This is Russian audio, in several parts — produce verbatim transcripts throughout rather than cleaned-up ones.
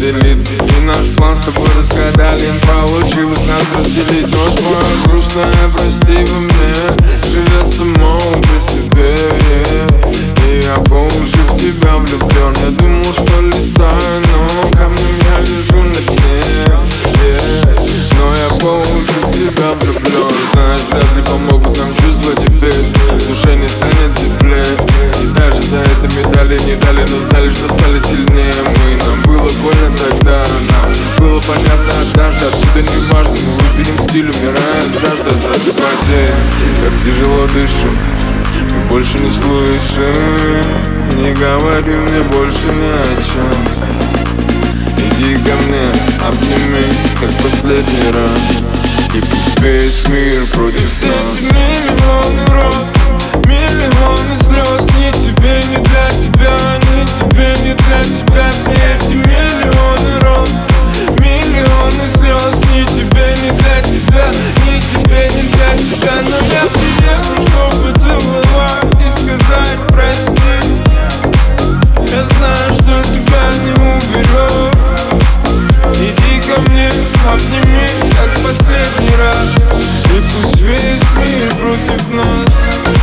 разделит. И наш план с тобой разгадали, получилось нас разделить. Но твоя грустная прости во мне живет само по себе, yeah. И я по уши в тебя влюблен. Я думал, что летаю, но камнем я лежу на дне, yeah. Но я по уши в тебя влюблен. Знаешь, вряд ли помогут нам чувства теперь. В душе не станет теплее. И даже за это медали не дали, но знали, что стали сильнее мы. Нам было больно тогда, нам было понятно однажды. Откуда не важно, мы выберем стиль, умирает жажда. Жажда потерь, как тяжело дышу, мы больше не слышим. Не говори мне больше ни о чем. Иди ко мне, обними, как последний раз. И пусть весь мир против нас. Эти миллионы роз, миллионы слез, ни тебе, ни для тебя, ни тебе, ни для тебя. Все эти миллионы роз, миллионы слез, ни тебе, ни для тебя, ни тебе, ни для тебя. Но я приеду, чтобы поцеловать и сказать прости. Я знаю, что тебя не уберет. Иди ко мне, обними, как последний раз. И пусть весь мир против нас.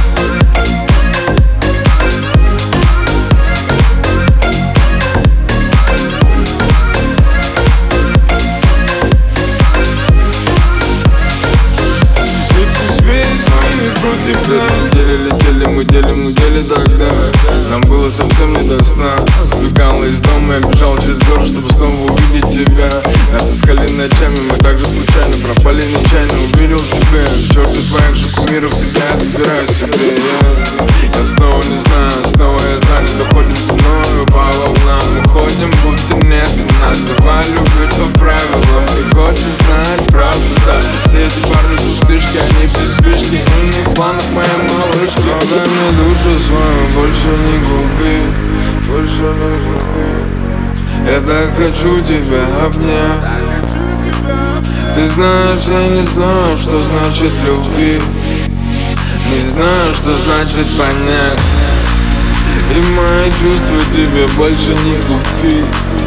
Летели, летели, мы делим недели тогда. Нам было совсем не до сна. Сбегал из дома, я бежал через горы, чтобы снова увидеть тебя. Нас искали ночами, мы также случайно пропали нечаянно. Увидел тебя, к черту твоих же кумиров, тебя я собираю себе, yeah. Я снова не знаю, снова я занят. Доходим со мною по волнам, уходим, будто нет нас. Давай любить по правилам, ты хочешь знать правду, да. Все эти парни пустышки, они без спешки, и не в планах моей малышки. Но дай мне душу свою, больше не губи, больше не губи. Я так хочу тебя обнять. Ты знаешь, я не знаю, что значит любить. Не знаю, что значит понять. И мои чувства тебе больше не купить.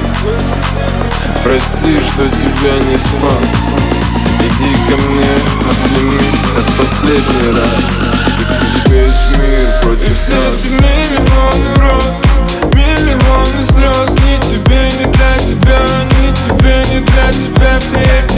Прости, что тебя не спас. Иди ко мне, обними, как последний раз. И пусть весь мир против нас. Эти миллионы роз, миллионы слез, ни тебе, ни для тебя, ни тебе, ни для тебя. Все эти